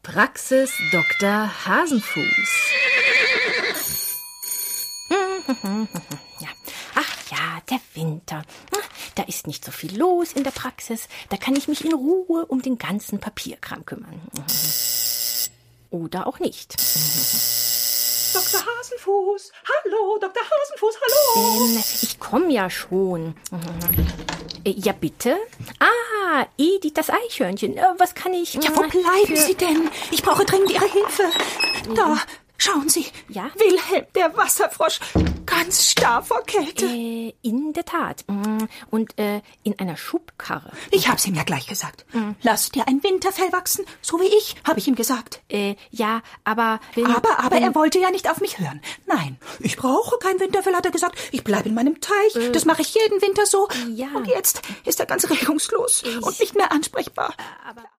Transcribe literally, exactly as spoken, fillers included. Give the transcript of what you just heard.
Praxis Doktor Hasenfuß. Ja. Ach ja, der Winter. Da ist nicht so viel los in der Praxis. Da kann ich mich in Ruhe um den ganzen Papierkram kümmern. Oder auch nicht. Doktor Hasenfuß, hallo, Doktor Hasenfuß, hallo. Ähm, ich komme ja schon. Äh, ja, bitte? Ah, Edith, das Eichhörnchen. Äh, was kann ich... Ja, wo bleiben für... Sie denn? Ich brauche dringend Ihre Hilfe. Da, schauen Sie. Ja? Wilhelm, der Wasserfrosch, ganz starr vor Kälte. Äh, in der Tat. Und äh, in einer Schubkarre. Ich hab's ihm ja gleich gesagt. Mhm. Lass dir ein Winterfell wachsen, so wie ich, habe ich ihm gesagt. Äh, ja, aber... Wenn, aber, aber wenn, er wollte ja nicht auf mich hören. Nein, ich brauche kein Winterfell, hat er gesagt. Ich bleibe in meinem Teich. Äh, das mache ich jeden Winter so. Ja. Und jetzt ist er ganz regungslos Ich, und nicht mehr ansprechbar. Aber